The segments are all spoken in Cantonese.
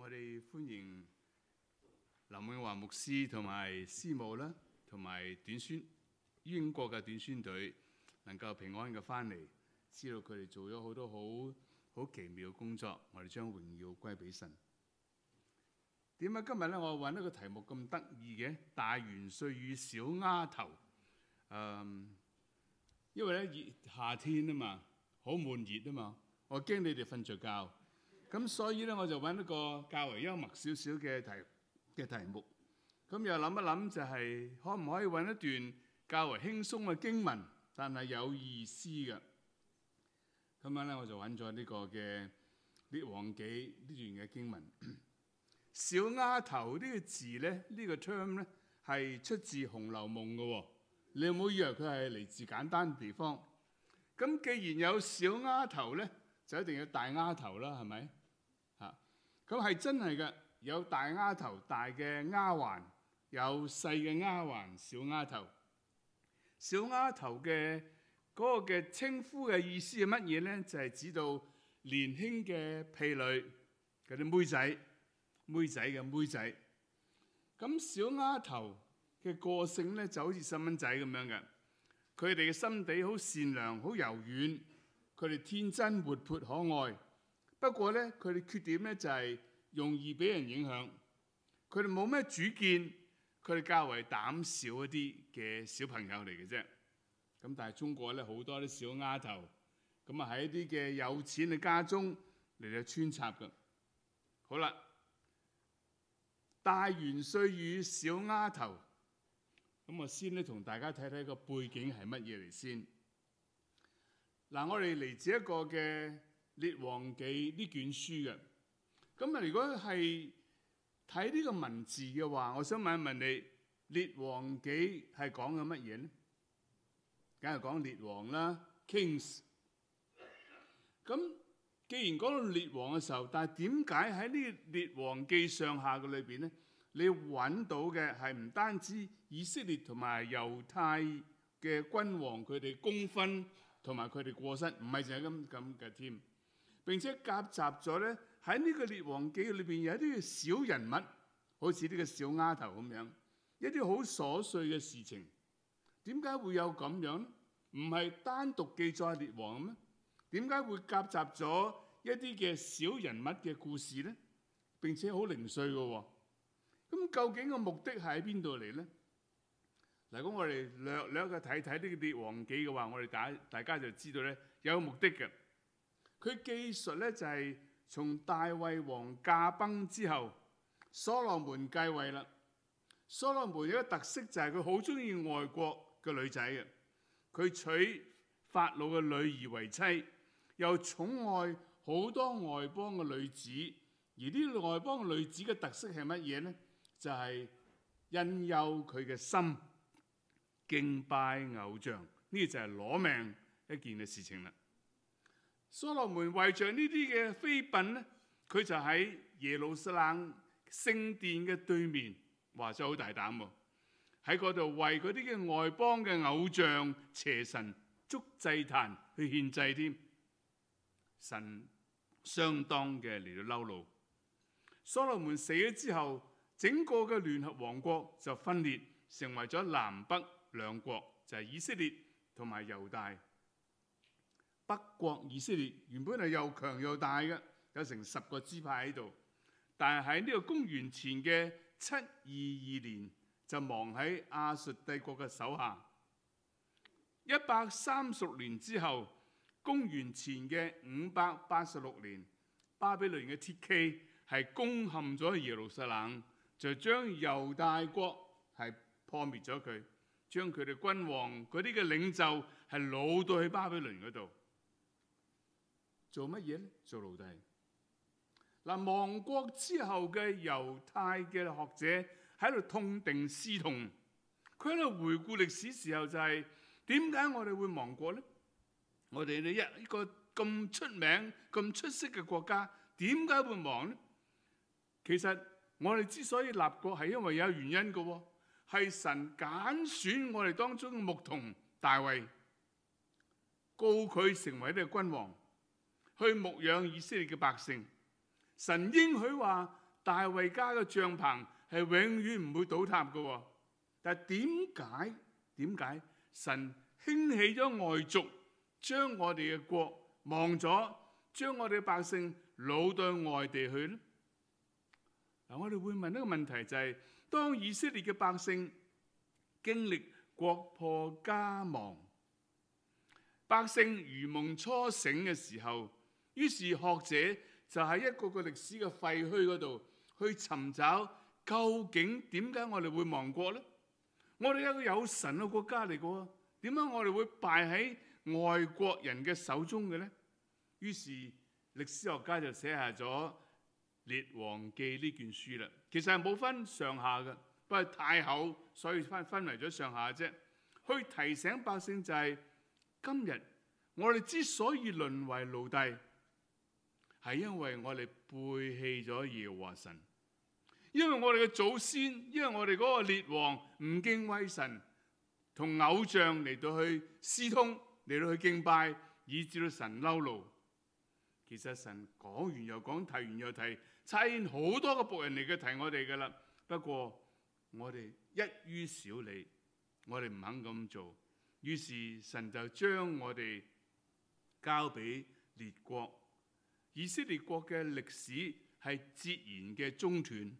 我哋歡迎林永華牧師同埋師母啦，同埋短宣英國嘅短宣隊能夠平安嘅翻嚟，知道佢哋做咗好多好奇妙嘅工作，我哋將榮耀歸俾神。點解今日咧我揾一個題目咁得意嘅？大元帥與小丫頭。因為咧夏天啊嘛，好悶熱啊嘛，我驚你哋瞓着覺，咁所以咧我就揾一個較為幽默少少嘅題目。咁又諗一諗就係可唔可以揾一段較為輕鬆嘅經文，但係有意思嘅。咁樣咧我就揾咗呢個嘅列王紀呢段嘅經文。小丫頭呢個字咧，呢個 term 咧係出自《紅樓夢》嘅喎。你有冇以為佢係嚟自簡單嘅地方？咁既然有小丫頭咧，就一定有大丫頭啦，係咪？嚇，咁係真係嘅，有大丫頭、大嘅丫鬟，有細嘅丫鬟、小丫頭。小丫頭嘅嗰個嘅稱呼嘅意思係乜嘢咧？就係指到年輕嘅婢女，嗰啲妹仔嘅妹仔。咁小丫頭嘅個性咧就好似細蚊仔咁樣嘅，佢哋嘅心地好善良、好柔軟，佢哋天真活潑可愛。不過咧，佢哋缺點咧就係容易俾人影響。佢哋冇咩主見，佢哋較為膽小一啲嘅小朋友嚟嘅啫。咁但係中國咧好多啲小丫頭，咁啊喺一啲嘅有錢嘅家中嚟到穿插嘅。好啦，大元帥與小丫頭。咁我先咧同大家睇睇個背景係乜嘢嚟先。嗱，我哋嚟自一個嘅列王紀呢卷書嘅。咁啊，如果係睇呢個文字嘅話，我想問一問你，列王紀係講緊乜嘢咧？梗係講列王啦 ，Kings。咁既然講到列王嘅時候，但係點解喺呢個列王紀上下嘅裏邊咧？你揾到嘅係唔單止以色列同埋猶太嘅君王佢哋功勳同埋佢哋過失，唔係淨係咁嘅添。並且夾雜咗咧喺呢個列王紀裏邊有一啲小人物，好似呢個小丫頭咁樣，一啲好瑣碎嘅事情。點解會有咁樣咧？唔係單獨記載列王咩？點解會夾雜咗一啲嘅小人物嘅故事咧？並且好零碎嘅喎。咁究竟個目的係喺邊度嚟咧？嗱，咁我哋略嘅睇睇呢個列王紀嘅話，我哋大家就知道咧有目的嘅。佢記述咧就係從大衛王駕崩之後，所羅門繼位啦。所羅門有一個特色就係佢好中意外國嘅女仔嘅，佢娶法老嘅女兒為妻，又寵愛好多外邦嘅女子。而呢啲外邦嘅女子嘅特色係乜嘢咧？就係因有佢嘅心敬拜偶像，呢個就係攞命一件嘅事情啦。所羅門為着呢啲嘅妃嬪咧，佢就喺耶路撒冷聖殿嘅對面，話真係好大膽喎！喺嗰度為嗰啲嘅外邦嘅偶像邪神築祭壇去獻祭添，神相當嘅嚟到嬲怒。所羅門死咗之後，整個嘅聯合王國就分裂，成為咗南北兩國，就係以色列同埋猶大。北國以色列原本係又強又大嘅，有成10個支派喺度，但係喺呢個公元前嘅722年就亡喺亞述帝國嘅手下。130年之後，公元前嘅586年，巴比倫嘅鐵騎係攻陷咗耶路撒冷。就將猶大國係破滅咗佢，將佢哋君王嗰啲嘅領袖係擄到去巴比倫嗰度，做乜嘢咧？做奴隸。嗱，亡國之後嘅猶太嘅學者喺度痛定思痛，佢喺度回顧歷史時候就係點解我哋會亡國咧？我哋一個咁出名、咁出色嘅國家，點解會亡咧？其實我哋之所以立國係因為有原因嘅喎，係神揀選我哋當中嘅牧童大衛，膏佢成為呢個君王，去牧養以色列嘅百姓。神應許話， 大衛家嘅帳篷係永遠唔會倒塌嘅喎。但係點解神興起咗外族，將我哋嘅國忘咗，將我哋嘅百姓擄到外地去呢？我哋會問一個問題，就係當以色列嘅百姓經歷國破家亡，百姓如夢初醒嘅時候，於是學者就喺一個個歷史嘅廢墟嗰度去尋找，究竟點解我哋會亡國呢？我哋一個有神嘅國家嚟嘅喎，點解我哋會敗喺外國人嘅手中嘅呢？於是歷史學家就寫下咗《列王記》呢卷書啦。其實係冇分上下嘅，不過太厚，所以分為咗上下啫。去提醒百姓就係今日我哋之所以淪為奴隸，係因為我哋背棄咗耶和華神，因為我哋嘅祖先，因為我哋嗰個列王唔敬畏神，同偶像嚟到去私通，嚟到去敬拜，以致到神嬲怒。其實神講完又講，提完又提，差遣好多個僕人嚟嘅提我哋噶啦。不過我哋一於小理，我哋唔肯咁做，於是神就將我哋交俾列國。以色列國嘅歷史係截然嘅中斷。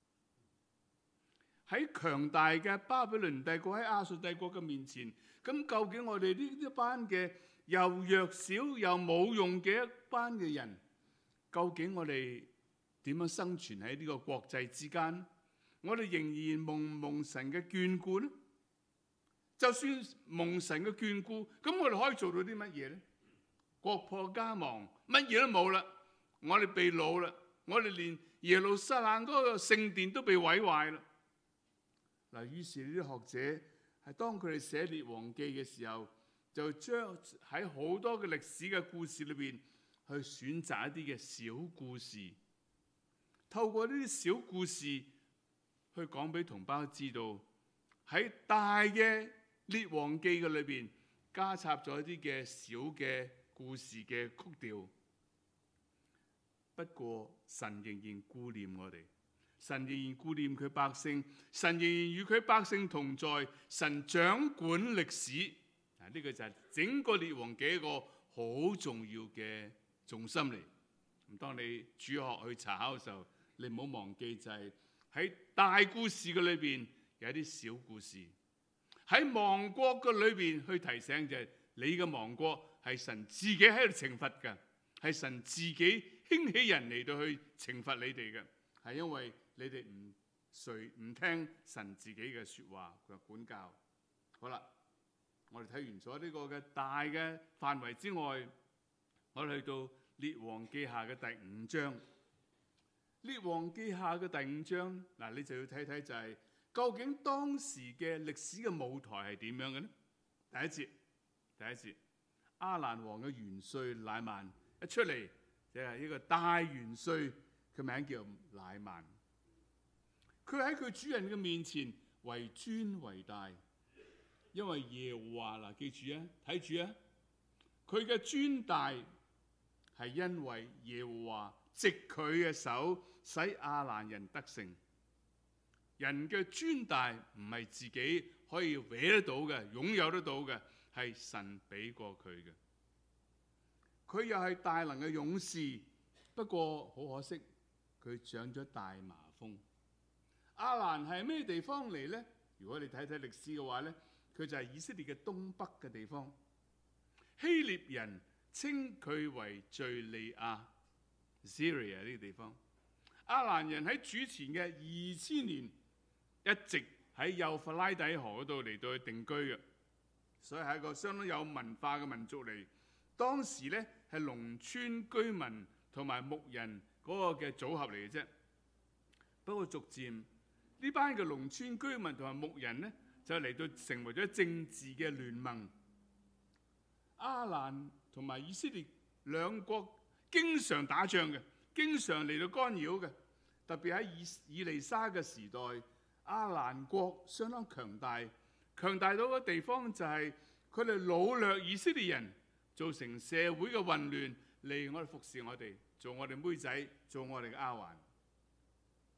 喺強大嘅巴比倫帝國，喺亞述帝國嘅面前，咁究竟我哋呢一班嘅又弱小又冇用嘅一班嘅人，究竟我哋點樣生存喺呢個國際之間？我哋仍然蒙神嘅眷顧呢？就算蒙神嘅眷顧，咁我哋可以做到啲乜嘢呢？國破家亡，乜嘢都冇啦，我哋被擄啦，我哋連耶路撒冷嗰個聖殿都被毀壞啦。嗱，於是呢啲學者係當佢哋寫列王記嘅時候，就將喺好多嘅歷史嘅故事裏邊去選擇一啲嘅小故事，透過呢啲小故事去講俾同胞知道，喺大嘅列王記嘅裏邊加插咗一啲嘅小嘅故事嘅曲調。不過神仍然顧念我哋。神仍然顧念佢百姓，神仍然與佢百姓同在，神掌管歷史。呢個就係整個列王記一個好重要嘅重心嚟。咁當你主學去查考嘅時候，你唔好忘記就係喺大故事嘅裏邊有一啲小故事。喺亡國嘅裏邊去提醒就係你嘅亡國係神自己喺度懲罰嘅，係神自己興起人嚟到去懲罰你哋嘅，係因為你哋唔聽神自己嘅說話嘅管教。好啦，我哋睇完咗呢個嘅大嘅範圍之外，我哋去到列王記下嘅第5章。列王記下嘅第5章，嗱，你就要睇睇就係究竟當時嘅歷史嘅舞台係點樣嘅呢？第一節，亞蘭王嘅元帥乃縵一出嚟就係一個大元帥，佢名叫乃縵。佢喺佢主人嘅面前為尊為大，因為耶和華，嗱，記住啊，睇住啊，佢嘅尊大係因為耶和華藉佢嘅手使亞蘭人得勝。人嘅尊大唔係自己可以搲得到嘅，擁有得到嘅，係神俾過佢嘅。佢又係大能嘅勇士，不過好可惜，佢長咗大麻風。亞蘭係咩地方嚟呢？如果你睇睇歷史嘅話呢，佢就係以色列嘅東北嘅地方。希臘人稱佢為敘利亞 Syria 呢個地方。亞蘭人喺主前嘅2000年一直喺幼發拉底河嗰度嚟到去定居嘅，所以係一個相當有文化嘅民族嚟。當時呢係農村居民同埋牧人嗰個嘅組合嚟嘅啫。不過逐漸呢班嘅農村居民同埋牧人呢，就嚟到成為咗政治嘅聯盟。亞蘭同埋以色列兩國經常打仗嘅，經常嚟到干擾嘅。特別喺以利沙嘅時代，亞蘭國相當強大，強大到個地方就係佢哋擄掠以色列人，造成社會嘅混亂，嚟我哋服侍我哋，做我哋妹仔，做我哋嘅丫鬟。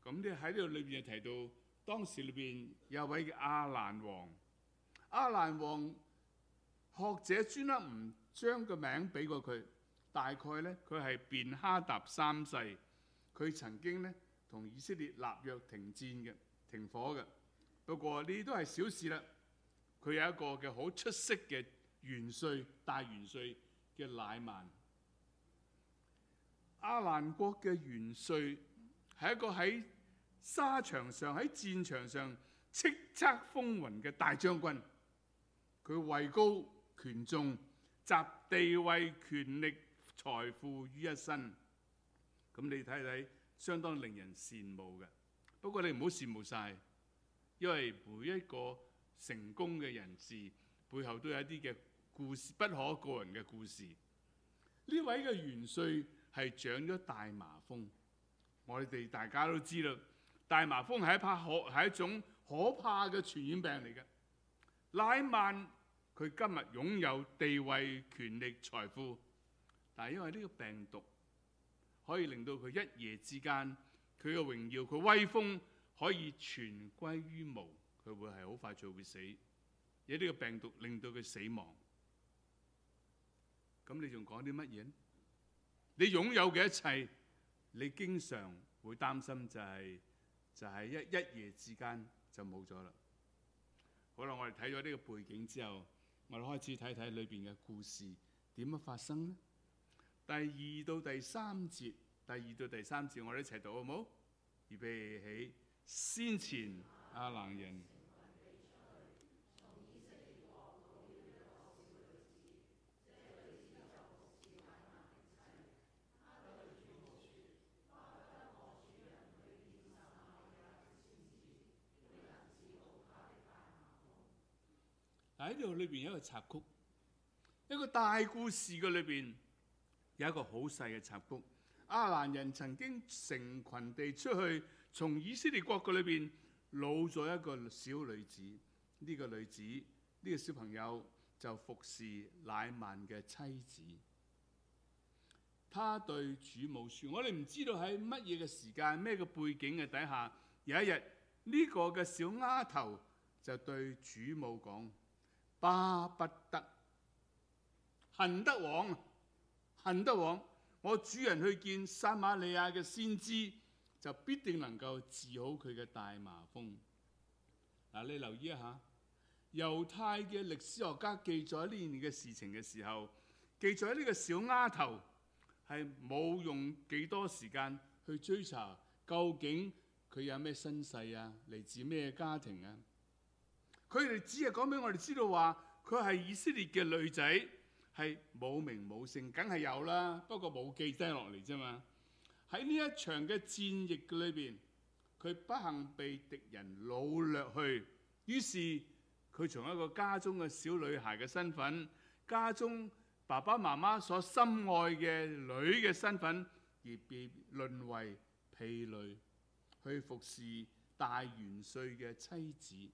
咁呢喺呢度裏邊就提到，當時裏邊有位嘅亞蘭王。亞蘭王學者專登唔將個名俾過佢，大概咧佢係便哈達三世，佢曾經咧同以色列立約停戰嘅、停火嘅。不過呢啲都係小事啦。佢有一個嘅好出色嘅元帥、大元帥嘅乃縵。亞蘭國嘅元帥係一個喺沙場上、喺戰場上叱咤風雲嘅大將軍。佢位高權重，集地位、權力、財富於一身。咁你睇睇，相當令人羨慕嘅。不過你唔好羨慕晒，因為每一個成功嘅人士背後都有一啲嘅故事，不可告人嘅故事。呢位嘅元帥係長咗大麻風。我哋大家都知道，大麻風係一種可怕嘅傳染病嚟嘅。乃縵佢今日擁有地位、權力、財富，但係因為呢個病毒可以令到佢一夜之間，佢嘅榮耀、佢威風可以全歸於無，佢會係好快就會死。而呢個病毒令到佢死亡，咁你仲講啲乜嘢呢？你擁有嘅一切，你經常會擔心就係一夜之間就冇咗啦。好啦，我哋睇咗呢個背景之後，我哋開始睇睇裏邊嘅故事點樣發生呢？第二到第三節，我哋一齊讀好唔好？預備起，先前亞蘭人。喺呢度裏邊有一個插曲，一個大故事嘅裏邊有一個好細嘅插曲。亞蘭人曾經成群地出去，從以色列國嘅裏邊擄咗一個小女子。呢個女子，呢個小朋友就服侍乃縵嘅妻子。他對主母説：我哋唔知道喺乜嘢嘅時間、咩嘅背景嘅底下，有一日呢個嘅小丫頭就對主母講：巴不得，恨得往，我主人去見撒瑪利亞嘅先知，就必定能夠治好佢嘅大麻風。嗱，你留意一下，猶太嘅歷史學家記載呢件嘅事情嘅時候，記載呢個小丫頭係冇用幾多時間去追查究竟佢有咩身世啊，嚟自咩家庭啊。佢哋只係講俾我哋知道話，佢係以色列嘅女仔，係冇名冇姓，梗係有啦，不過冇記低落嚟啫嘛。喺呢一場嘅戰役嘅裏邊，佢不幸被敵人擄掠去，於是佢從一個家中嘅小女孩嘅身份，家中爸爸媽媽所深愛嘅女嘅身份，而被淪為婢女，去服侍大元帥嘅妻子。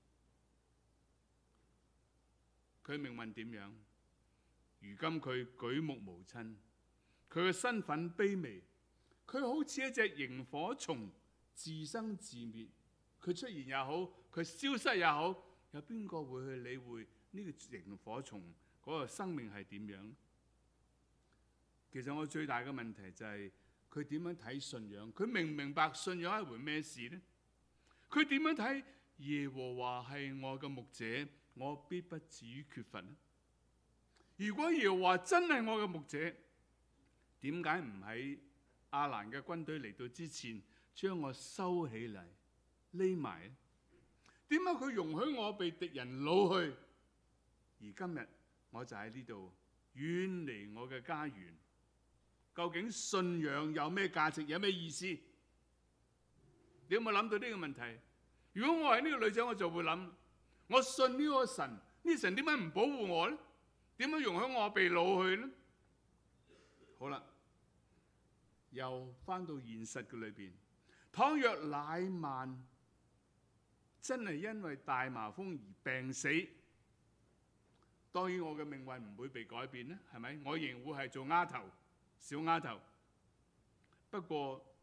佢命運點樣？如今佢舉目無親，佢嘅身份卑微，佢好似一隻螢火蟲，自生自滅。佢出現也好，佢消失也好，有邊個會去理會呢個螢火蟲嗰個生命係點樣？其實我最大嘅問題就係佢點樣睇信仰？佢明唔明白信仰係一回咩事呢？佢點樣睇耶和華係我嘅牧者，我必不至於缺乏呢？如果耶和華真係我嘅牧者，點解唔喺亞蘭嘅軍隊嚟到之前將我收起嚟匿埋呢？點解佢容許我被敵人擄去，而今日我就喺呢度遠離我嘅家園？究竟信仰有咩價值，有咩意思？你有冇諗到呢個問題？如果我係呢個女仔，我就會諗：我信呢個神，呢個神點解唔保護我呢？點解容許我被擄去呢？好啦，又翻到現實嘅裏邊，倘若乃縵真係因為大麻風而病死，當然我嘅命運唔會被改變啦，係咪？我仍然會係做丫頭，小丫頭。不過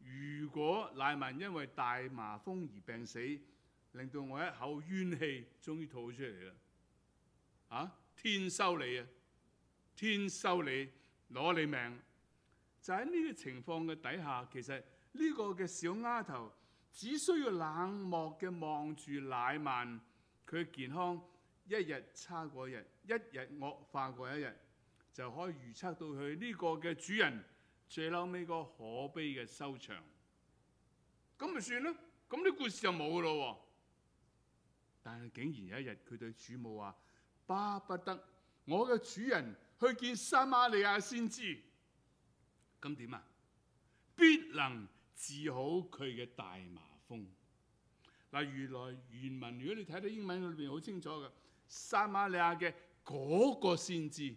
如果乃縵因為大麻風而病死，令到我一口冤氣終於吐出嚟啦！天收你啊！天收你，攞你命！就喺呢個情況嘅底下，其實呢個嘅小丫頭只需要冷漠嘅望住乃縵，佢嘅健康一日差過一日，一日惡化過一日，就可以預測到佢呢個嘅主人最後尾個可悲嘅收場。咁咪算啦，咁啲故事就冇咯喎。但係竟然有一日，佢對主母話：巴不得我嘅主人去見撒瑪利亞先知，咁點啊？必能治好佢嘅大麻風。嗱，原來原文如果你睇到英文裏邊好清楚嘅，撒瑪利亞嘅嗰個先知，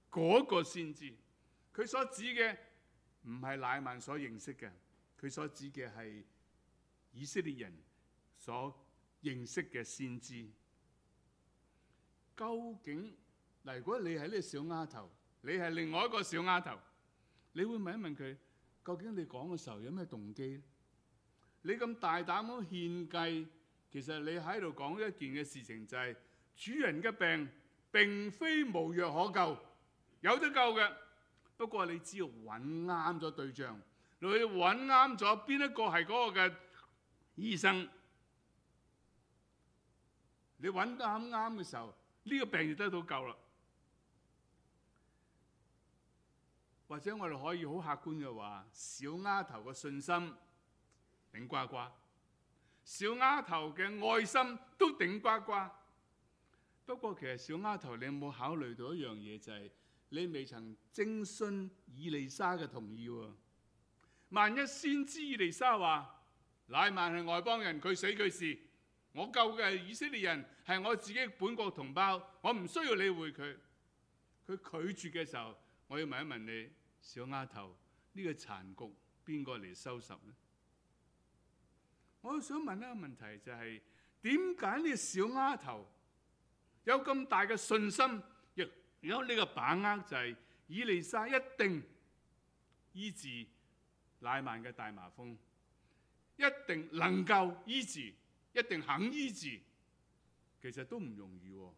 佢所指嘅唔係乃縵所認識嘅，佢所指嘅係以色列人所認識嘅先知。究竟嗱，如果你係呢個小丫頭，你係另外一個小丫頭，你會問一問佢，究竟你講嘅時候有咩動機？你咁大膽咁獻計，其實你喺度講一件嘅事情，就係主人嘅病並非無藥可救，有得救嘅。不過你只要揾啱咗對象，你揾啱咗邊一個係嗰個嘅醫生，你揾得啱嘅時候，呢個病就得到救啦。或者我哋可以好客觀嘅話，小丫頭嘅信心頂呱呱，小丫頭嘅愛心都頂呱呱。不過其實小丫頭，你有冇考慮到一樣嘢，就係你未曾徵詢以利沙嘅同意喎。萬一先知以利沙話乃縵係外邦人，佢死佢事，我救嘅係以色列人，係我自己本國同胞，我唔需要理會佢。佢拒絕嘅時候，我要問一問你，小丫頭，呢個殘局邊個嚟收拾呢？我想問一個問題，就係點解呢個小丫頭有咁大嘅信心，亦有呢個把握，就係以利沙一定醫治乃縵嘅大麻風，一定能夠醫治，一定肯醫治，其實都唔容易喎。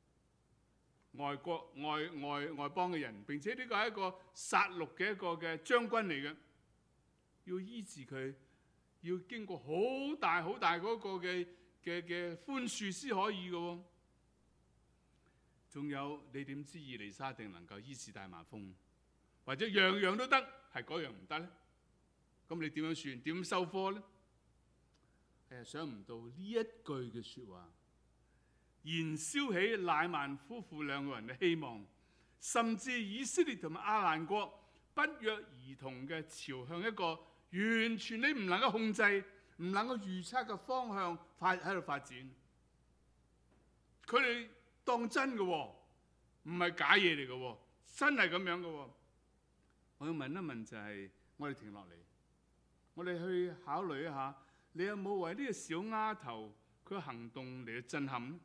外邦嘅人，並且呢個係一個殺戮嘅一個嘅將軍嚟嘅，要醫治佢，要經過好大嗰個嘅寬恕先可以嘅喎。仲有你點知以利沙定能夠醫治大麻風？或者樣樣都得，係嗰樣唔得咧？咁你點樣算？點收科咧？想唔到呢一句嘅説話，燃燒起乃縵夫婦兩個人嘅希望，甚至以色列同埋亞蘭國不約而同嘅朝向一個完全你唔能夠控制、唔能夠預測嘅方向喺度發展。佢哋當真嘅喎，唔係假嘢嚟嘅喎，真係咁樣嘅喎。我要問一問就係，我哋停落嚟，我哋去考慮一下，你有冇為呢個小丫頭佢行動嚟去震撼呢？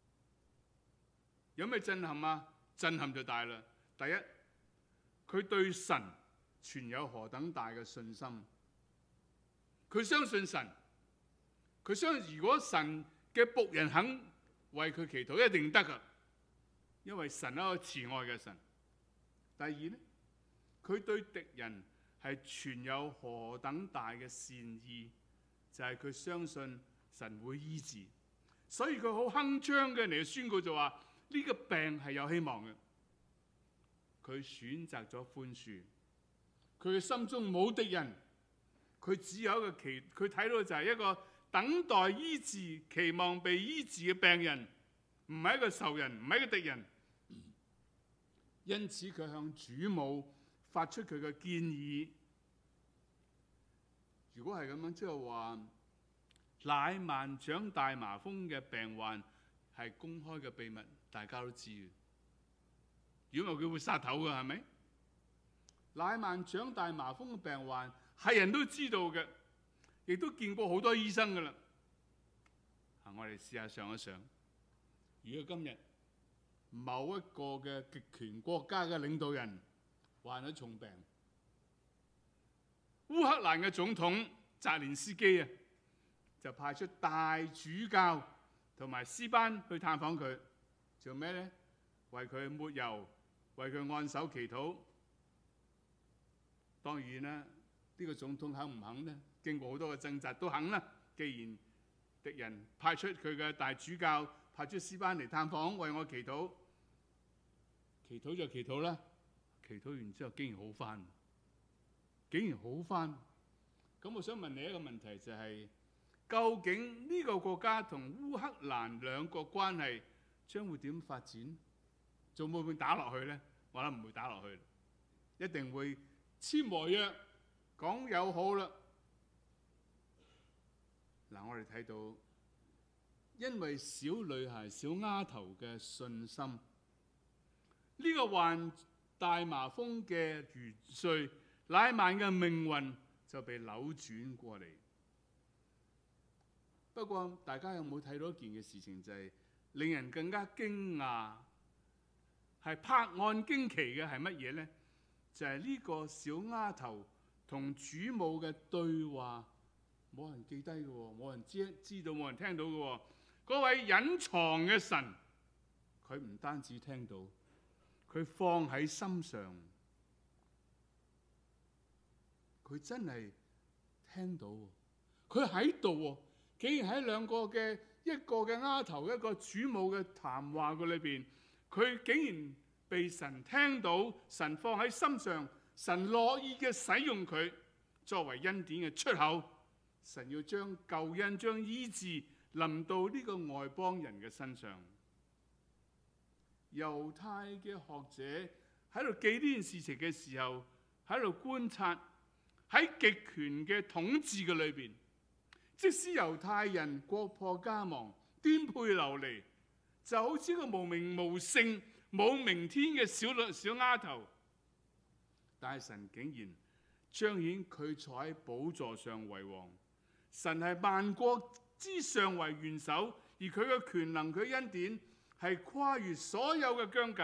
有咩震撼啊？震撼就大啦。第一，佢對神存有何等大嘅信心？佢相信神，佢相信如果神嘅僕人肯為佢祈禱，一定得噶，因為神係一個慈愛嘅神。第二呢，佢對敵人係存有何等大嘅善意，就係佢相信神會醫治，所以佢好鏗鏘嘅嚟宣告就話呢個病係有希望嘅。佢選擇咗寬恕，佢嘅心中冇敵人，佢只有一個佢睇到就係一個等待醫治、期望被醫治嘅病人，唔係一個仇人，唔係一個敵人。因此佢向主母發出佢嘅建議。如果係咁樣，即係話乃縵長大麻風嘅病患係公開嘅秘密，大家都知嘅。如果唔係佢會殺頭嘅，係咪？乃縵長大麻風嘅病患係人都知道嘅，亦都見過好多醫生㗎啦。我哋試下想一想，如果今日某一個嘅極權國家嘅領導人患咗重病， 烏克蘭嘅總統澤連斯基啊，就派出大主教同埋詩班去探訪佢，做咩呢？為佢抹油，為佢按手祈禱。當然啦，呢個總統肯唔肯呢？經過好多嘅掙扎都肯啦。既然敵人派出佢嘅大主教，派出詩班嚟探訪，為我祈禱，祈禱就祈禱啦。祈禱完之後，竟然好返，竟然好返。咁我想問你一個問題，就係究竟呢個國家同烏克蘭兩國關係將會點發展？仲會唔會打落去呢？我諗唔會打落去，一定會簽和約，講友好啦。嗱，我哋睇到，因為小女孩、小丫頭嘅信心，呢個患大麻風嘅元帥乃縵嘅命運就被扭轉過嚟。不過，大家有冇睇到一件嘅事情，就係令人更加驚訝，係拍案驚奇嘅係乜嘢呢？就係呢個小丫頭同主母嘅對話。冇人記低嘅喎，冇人知道，冇人聽到嘅喎。嗰位隱藏嘅神，佢唔單止聽到，佢放喺心上，佢真係聽到，佢喺度喎。竟然喺兩個嘅一個嘅丫頭，一個主母嘅談話嘅裏邊，佢竟然被神聽到，神放喺心上，神樂意嘅使用佢作為恩典嘅出口。神要將救恩、將醫治臨到呢個外邦人嘅身上。猶太嘅學者喺度記呢件事情嘅時候，喺度觀察喺極權嘅統治嘅裏邊，即使猶太人國破家亡、顛沛流離，就好似一個無名無姓、冇明天嘅小丫頭，但係神竟然彰顯佢坐喺寶座上為王。神係萬國之上為元首，而佢嘅權能、佢恩典係跨越所有嘅疆界。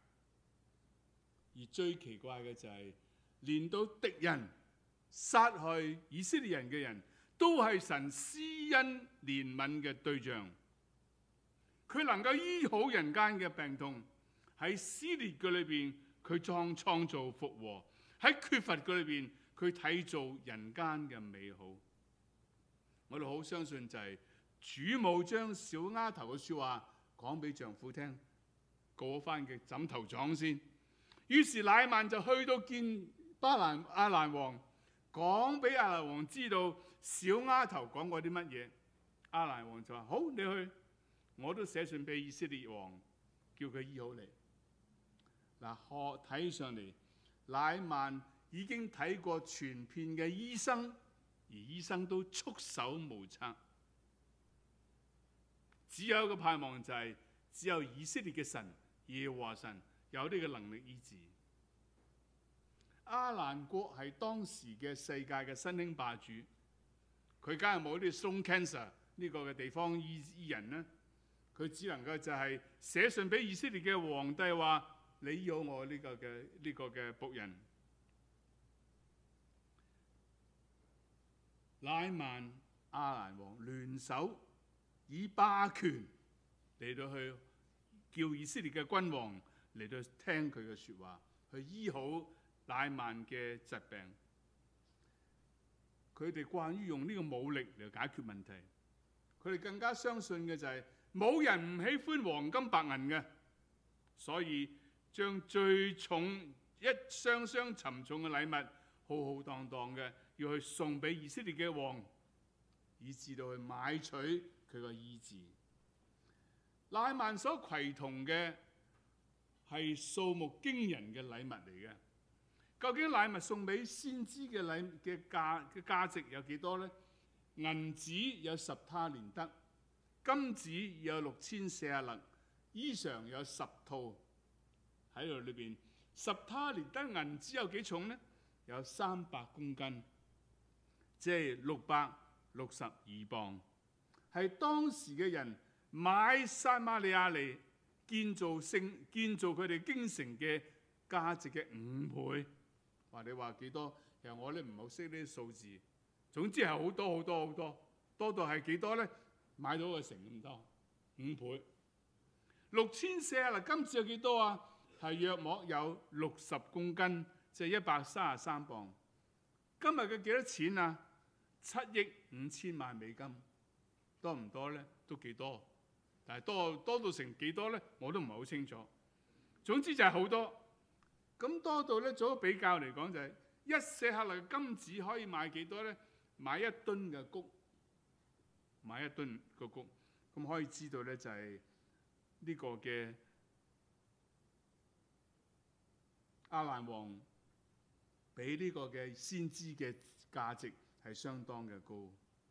而最奇怪嘅就係，連到敵人殺害以色列人嘅人都係神施恩憐憫嘅對象。佢能夠醫好人間嘅病痛，喺撕裂嘅裏邊佢創造復和，喺缺乏嘅裏邊佢締造人間嘅美好。我哋好相信就係主母將小丫頭嘅説話講俾丈夫聽，告翻嘅枕頭狀先。於是乃縵就去到見亞蘭王，講俾亞蘭王知道小丫頭講過啲乜嘢。亞蘭王就話：好，你去，我都寫信俾以色列王，叫佢醫好你。嗱，睇上嚟，乃縵已經睇過全片嘅醫生。而醫生都束手無策，只有一個盼望，就係只有以色列嘅神耶和華神有呢個能力醫治。亞蘭國係當時嘅世界嘅新興霸主，佢梗係冇啲 Stone Cancer 呢個嘅地方醫人啦，佢只能夠就係寫信俾以色列嘅皇帝話：你醫好我呢個嘅僕人。乃縵亞蘭王聯手以霸權嚟到去叫以色列嘅君王嚟到聽佢嘅説話，去醫好乃縵嘅疾病。佢哋慣於用呢個武力嚟解決問題，佢哋更加相信嘅就係冇人唔喜歡黃金白銀嘅，所以將最重一箱箱沉重嘅禮物浩浩蕩蕩嘅要去送俾以色列嘅王，以至到去買取佢個醫治。乃縵所攜同嘅係數目驚人嘅禮物嚟嘅。究竟乃縵送俾先知嘅價值有幾多呢？銀子有10他連得，金子有6040勒，衣裳有10套喺度裏邊。10他連得銀子有幾重呢？有300公斤，即係662磅，係當時嘅人買撒瑪利亞嚟建造佢哋京城嘅價值嘅5倍。話你話幾多？ 其實我咧唔好識呢啲數字，總之係好多好多好多，多到係幾多咧？買到個城咁多，5倍。6400嗱，今次有幾多啊？係約莫有60公斤，即係133磅。今日嘅幾多錢啊？7億5千萬美金，多唔多咧？都幾多，但係多到成幾多咧？我都唔係好清楚。總之就係好多。咁多到咧，做個比較嚟講就係1舍客勒嘅金子可以買幾多咧？買1噸嘅穀，買1噸個穀。咁可以知道咧，就係呢個嘅亞蘭王俾呢個嘅先知嘅價值係相當嘅高。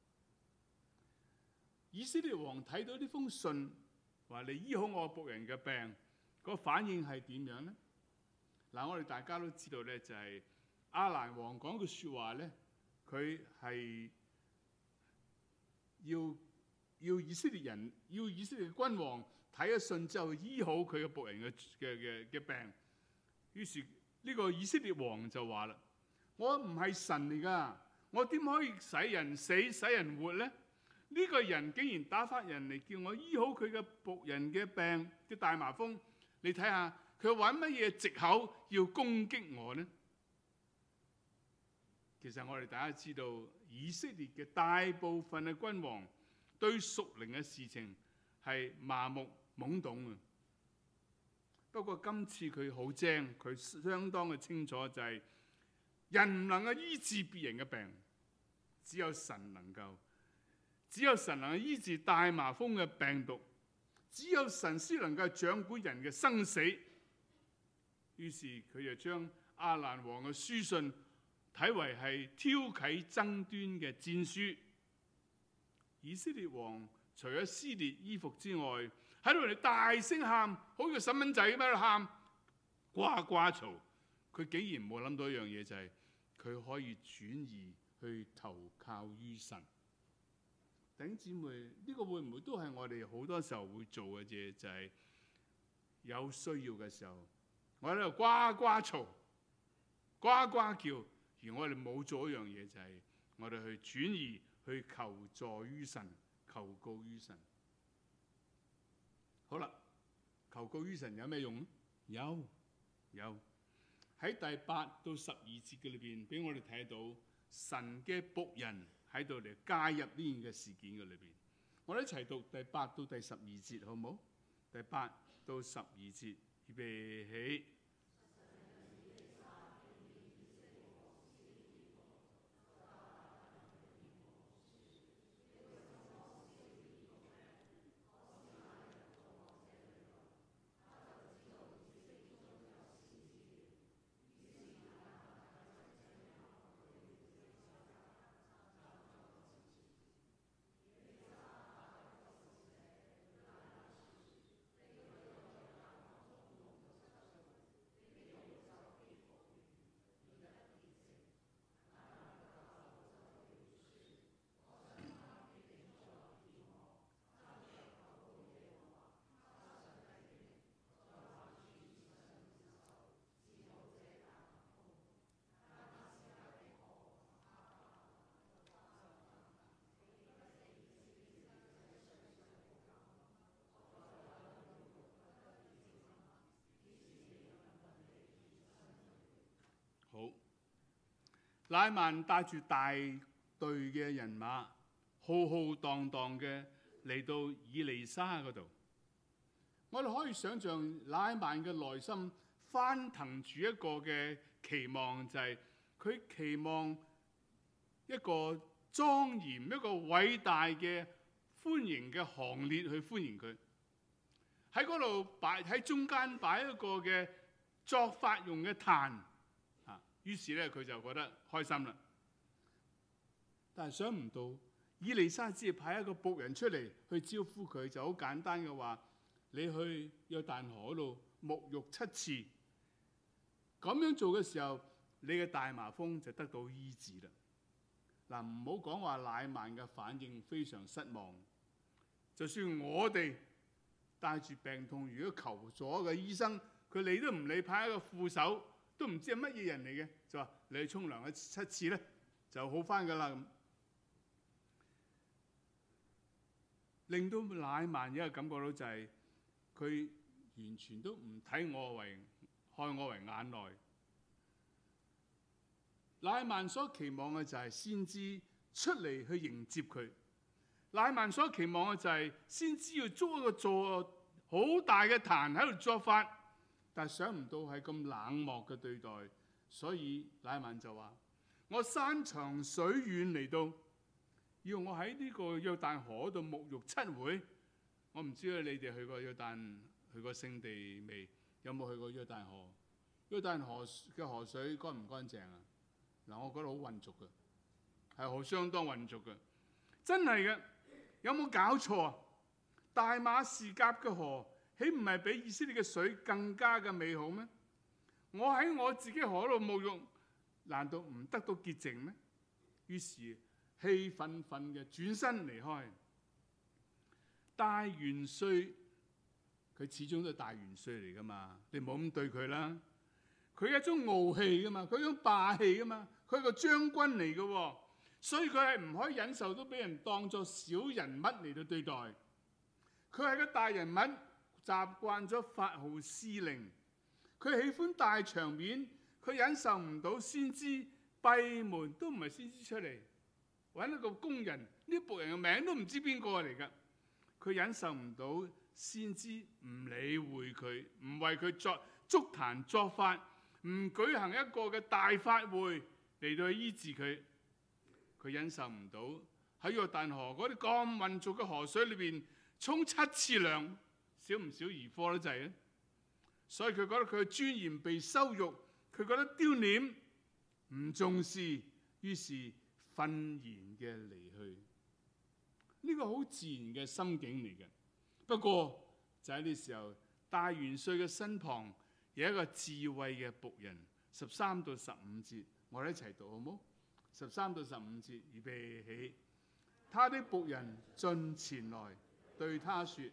以色列王睇到呢封信，話你醫好我僕人嘅病，個反應係點樣呢？嗱，我哋大家都知道咧，就係亞蘭王講句説話咧，佢係要以色列人，要以色列嘅君王睇咗信之後醫好佢嘅僕人嘅病。於是呢個以色列王就話啦：我唔係神嚟㗎，我點可以使人死使人活咧？呢個人竟然打發人嚟叫我醫好佢嘅僕人嘅病嘅大麻風，你睇下佢揾乜嘢藉口要攻擊我呢？其實我哋大家知道，以色列嘅大部分嘅君王對屬靈嘅事情係麻木懵懂嘅。不過今次佢好精，佢相當嘅清楚，就係人唔能夠醫治別人嘅病，只有神能夠。只有神能夠醫治大麻風嘅病毒，只有神先能夠掌管人嘅生死。於是佢就將亞蘭王嘅書信睇為係挑起爭端嘅戰書。以色列王除咗撕裂衣服之外，喺度嚟大聲喊，好似細蚊仔咁喺度喊，呱呱嘈。佢竟然冇諗到一樣嘢，就係佢可以轉移去投靠於神。弟兄姊妹，呢個會唔會都係我哋好多時候會做嘅嘢？就係有需要嘅時候，我喺度呱呱嘈、呱呱叫，而我哋冇做一樣嘢，就係我哋去轉移、去求助於神、求告於神。好啦，求告於神有咩用？有喺第8到12節嘅裏邊，俾我哋睇到神嘅僕人喺度嚟介入呢件嘅事件嘅裏邊。我哋一齊讀第8到第12節，好唔好？第8到12節，預備起。好，乃縵帶住大隊嘅人馬，浩浩蕩蕩嘅嚟到以利沙嗰度。我哋可以想象乃縵嘅內心翻騰住一個嘅期望，就係佢期望一個莊嚴、一個偉大嘅歡迎嘅行列去歡迎佢。喺嗰度擺喺中間擺一個嘅作法用嘅壇。於是咧，佢就覺得開心啦。但係想唔到，以利沙只係派一個僕人出嚟去招呼佢，就好簡單嘅話：你去約旦河嗰度沐浴7次。咁樣做嘅時候，你嘅大麻風就得到醫治啦。嗱，唔好講話乃縵嘅反應非常失望。就算我哋帶住病痛，如果求助嘅醫生，佢理都唔理，派一個副手。都唔知係乜嘢人嚟嘅， 就話你去沖涼7次咧就好翻噶啦咁，令到乃縵一個感覺到就係佢完全都唔睇我為看我為眼內。乃縵所期望嘅就係先知出嚟去迎接佢。乃縵所期望嘅就係先知要租一個座好大嘅壇喺度作法，但係想唔到係咁冷漠嘅對待，所以乃縵就話：我山長水遠嚟到，要我喺呢個約旦河度沐浴7回。我唔知道你哋去過約旦，去過聖地未？有冇去過約旦河？約旦河嘅河水乾唔乾淨啊？嗱，我覺得好混濁嘅，係好相當混濁嘅，真係嘅。有冇搞錯啊？大馬士革嘅河，豈唔係比以色列嘅水更加嘅美好咩？我喺我自己河度沐浴，難道唔得到潔淨咩？於是氣憤憤嘅轉身離開。大元帥，佢始終都係大元帥嚟噶嘛，你唔好咁對佢啦。佢有一種傲氣噶嘛，佢有一種霸氣噶嘛，佢係個將軍嚟嘅喎。所以佢係唔可以忍受到俾人當作小人物嚟到對待。佢係個大人物，習慣咗發號施令。佢喜歡大場面，佢忍受唔到先知閉門都唔係先知出嚟，揾一個工人，呢僕人嘅名都唔知邊個嚟㗎。佢忍受唔到先知唔理會佢，唔為佢築壇作法，唔舉行一個嘅大法會嚟到醫治佢。佢忍受唔到喺約旦河嗰啲咁混濁嘅河水裏邊沖7次涼，少唔少兒科都滯咧。所以佢覺得佢嘅尊嚴被羞辱，佢覺得丟臉，唔重視，於是憤然嘅離去。呢個好自然嘅心境嚟嘅。不過就喺呢時候，大元帥嘅身旁有一個智慧嘅僕人。13到15節，我哋一齊讀好冇？13到15節，預備起。他的僕人進前來對他說：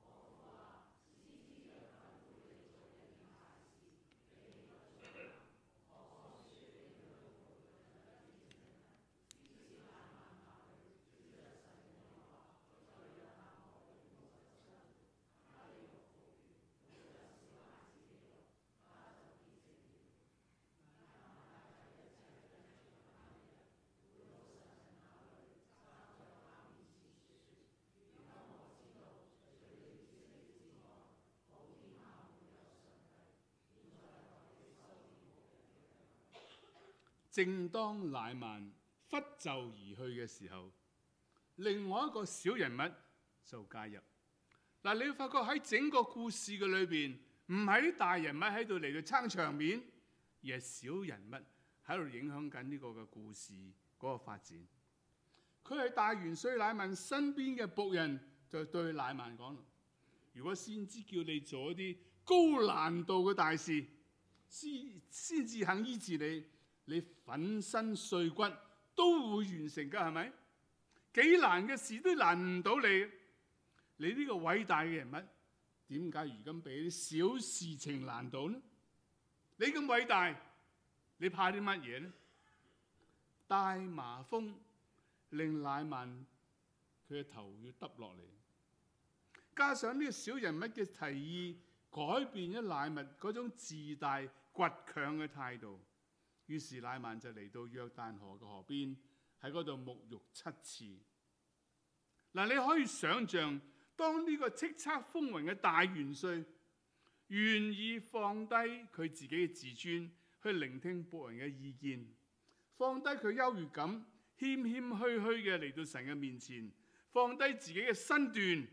正當乃縵拂袖而去嘅時候，另外一個小人物就介入。嗱，你會發覺喺整個故事嘅裏邊，唔係啲大人物喺度嚟到撐場面，而係小人物喺度影響緊呢個嘅故事嗰個發展。佢係大元帥乃縵身邊嘅僕人，就對乃縵講：如果先知叫你做一啲高難度嘅大事，先至肯醫治你，你粉身碎骨都會完成㗎，係咪？幾難嘅事都難唔到你。你呢個偉大嘅人物，點解如今俾啲小事情難到呢？你咁偉大，你怕啲乜嘢呢？大麻風令乃縵佢嘅頭要耷落嚟，加上呢個小人物嘅提議，改變咗乃縵嗰種自大倔強嘅態度。於是乃縵就嚟到約旦河嘅河邊，喺嗰度沐浴7次。嗱，你可以想象，當呢個叱咤風雲嘅大元帥願意放低佢自己嘅自尊，去聆聽僕人嘅意見，放低佢優越感，謙謙虛虛嘅嚟到神嘅面前，放低自己嘅身段，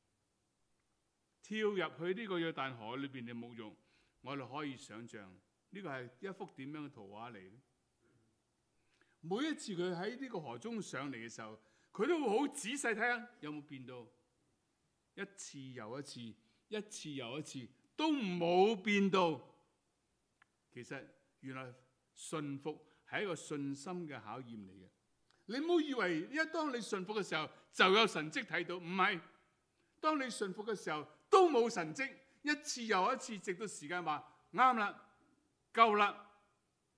跳入去呢個約旦河裏邊嘅沐浴，我哋可以想象。呢個係一幅點樣嘅圖畫嚟咧？每一次佢喺呢個河中上嚟嘅時候，佢都會好仔細睇下有冇變到，一次又一次，一次又一次都冇變到。其實原來順服係一個信心嘅考驗嚟嘅。你唔好以為當你順服嘅時候就有神蹟睇到，唔係。當你順服嘅時候都冇神蹟，一次又一次，直到時間話啱啦。夠啦，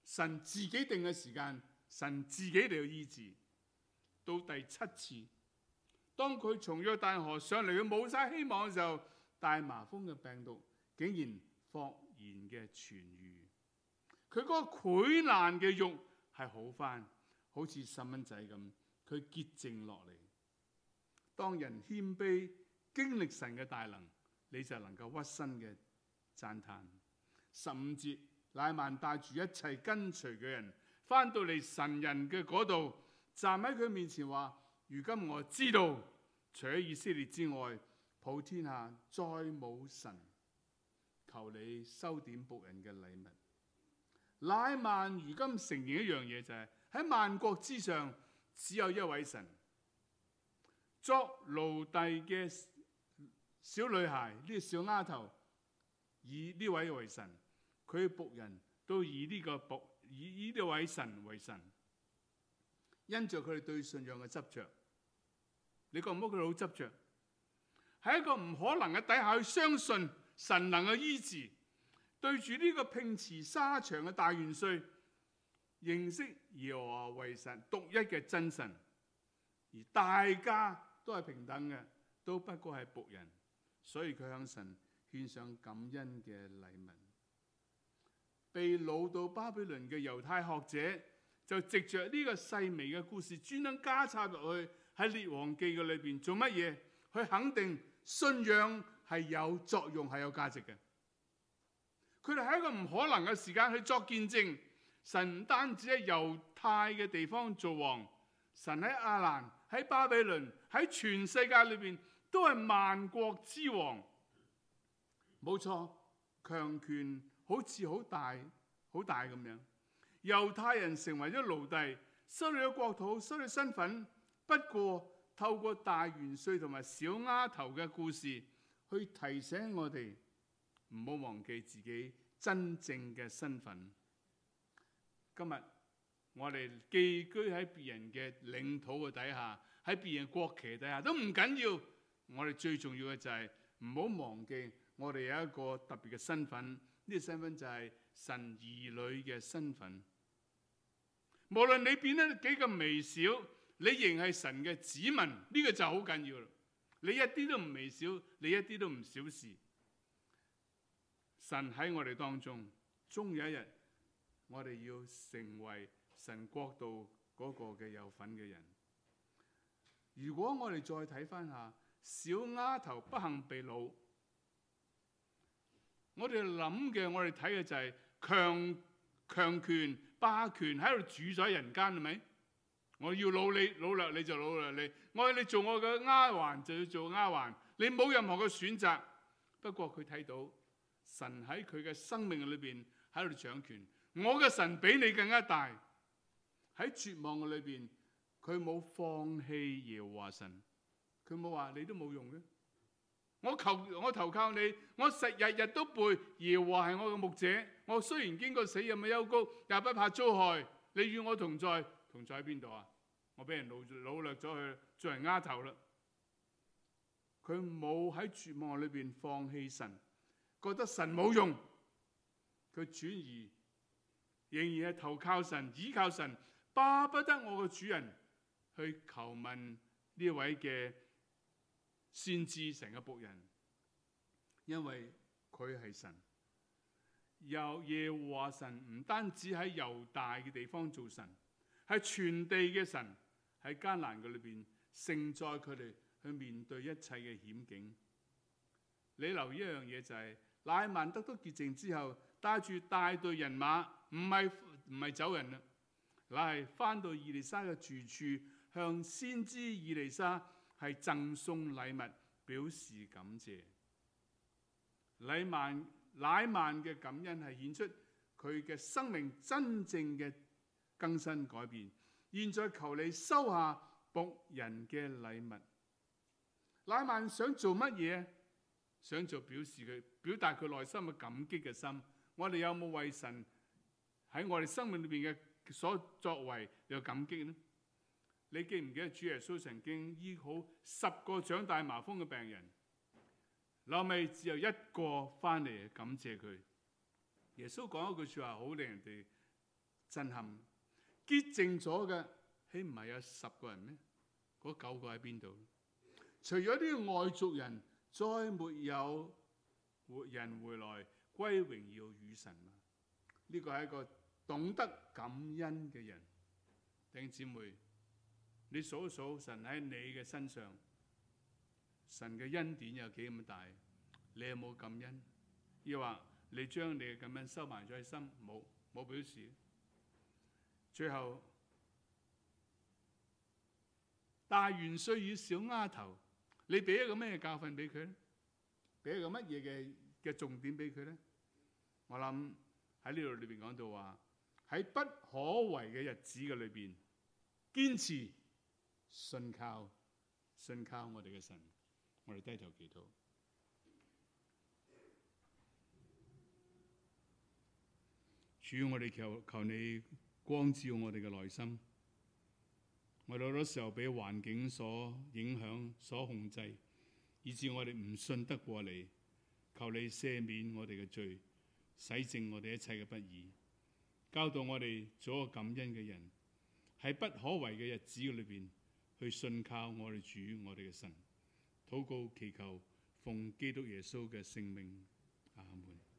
神自己定嘅時間，神自己嚟到醫治。到第7次，當佢從約旦河上嚟，佢冇晒希望嘅時候，大麻風嘅病毒竟然霍然嘅痊癒。佢嗰個潰爛嘅肉係好返，好似細蚊仔咁，佢潔淨落嚟。當人謙卑經歷神嘅大能，你就能夠屈身嘅讚嘆。15節，乃縵帶住一切跟隨嘅人返到嚟神人嘅嗰度，站喺佢面前話：如今我知道，除咗以色列之外，普天下再冇神。求你收點僕人嘅禮物。乃縵如今承認一樣嘢，就係喺萬國之上只有一位神。作奴隸嘅小女孩，呢個小丫頭，以呢位為神，佢僕人都以呢位神為神。因着佢哋對信仰嘅執着，你覺唔覺佢哋好執着？喺一個唔可能嘅底下去相信神能夠醫治，對住呢個聘詞沙場嘅大元帥，認識耶和華為神獨一嘅真神，而大家都係平等嘅，都不過係僕人，所以佢向神獻上感恩嘅禮物。被擄到巴比倫嘅猶太學者就藉着呢個細微嘅故事，專登加插落去喺列王記嘅裏邊，做乜嘢？去肯定信仰係有作用、係有價值嘅。佢哋喺一個唔可能嘅時間去作見證，神唔單止喺猶太嘅地方做王，神喺亞蘭、喺巴比倫、喺全世界裏邊都係萬國之王。冇錯，強權好似好大咁樣。猶太人成為咗奴隸，失去咗國土，失去身份。不過透過大元帥同埋小丫頭嘅故事，去提醒我哋唔好忘記自己真正嘅身份。今日我哋寄居喺別人嘅領土嘅底下，喺別人國旗底下都唔緊要。我哋最重要嘅就係唔好忘記我哋有一個特別嘅身份。呢個身份就係神兒女嘅身份。無論你變得幾咁微小，你仍係神嘅子民，呢個就好緊要啦。你一啲都唔微小，你一啲都唔小事。神喺我哋當中，終有一日，我哋要成為神國度嗰個嘅有份嘅人。如果我哋再睇翻下小丫頭不幸被擄，我哋諗嘅，我哋睇嘅就係強權霸權喺度主宰人間，係咪？我要擄你，擄掠你就擄掠你，我要你做我嘅丫鬟就要做丫鬟，你冇任何嘅選擇。不過佢睇到神喺佢嘅生命裏邊喺度掌權，我嘅神比你更加大。喺絕望嘅裏邊，佢冇放棄耶和華神，佢冇話你都冇用嘅。我投靠你，我日日都背耶和華係我嘅牧者。我雖然經過死蔭嘅幽谷，也不怕遭害。你與我同在，同在喺邊度啊？我俾人擄掠咗去做人丫頭啦。佢冇喺絕望裏邊放棄神，覺得神冇用，佢轉移，仍然係投靠神，倚靠神，巴不得我嘅主人去求問呢位嘅先知神嘅僕人，因為佢係神。由耶和華神唔單止喺猶大嘅地方做神，係全地嘅神，喺艱難嘅裏邊承載佢哋去面對一切嘅險境。你留意一樣嘢就係，乃縵得到潔淨之後，帶住大隊人馬，唔係走人啦，乃係翻到以利沙嘅住處，向先知以利沙係贈送禮物，表示感謝。乃縵嘅感恩係顯出佢嘅生命真正嘅更新改變。現在求你收下僕人嘅禮物。乃縵想做乜嘢？想做表達佢內心嘅感激嘅心。我哋有冇為神喺我哋生命裏邊嘅所作為有感激呢？你記唔記得主耶穌曾經醫好10個長大麻風嘅病人？後尾只有1個翻嚟感謝佢。耶穌講一句說話好令人哋震撼。潔淨咗嘅，豈唔係有10個人咩？嗰9個喺邊度？除咗呢個外族人，再沒有活人回來歸榮耀與神嘛？呢個係一個懂得感恩嘅人。弟兄姊妹，你數一數神喺你嘅身上，神嘅恩典有幾咁大？你有冇感恩？抑或你將你嘅感恩收埋咗喺心，冇表示？最後，大元帥與小丫頭，你俾一個咩教訓俾佢咧？俾一個乜嘢嘅重點俾佢咧？我諗喺呢度裏邊講到話，喺不可為嘅日子嘅裏邊，堅持信靠我哋嘅神。我哋低頭祈禱。主，我哋求你光照我哋嘅內心。我哋好多時候俾環境所影響、所控制，以致我哋唔信得過你。求你赦免我哋嘅罪，洗淨我哋一切嘅不義，教導我哋做一個感恩嘅人，喺不可為嘅日子裏邊去信靠我哋主、我哋嘅神。禱告祈求，奉基督耶穌嘅聖名，阿門。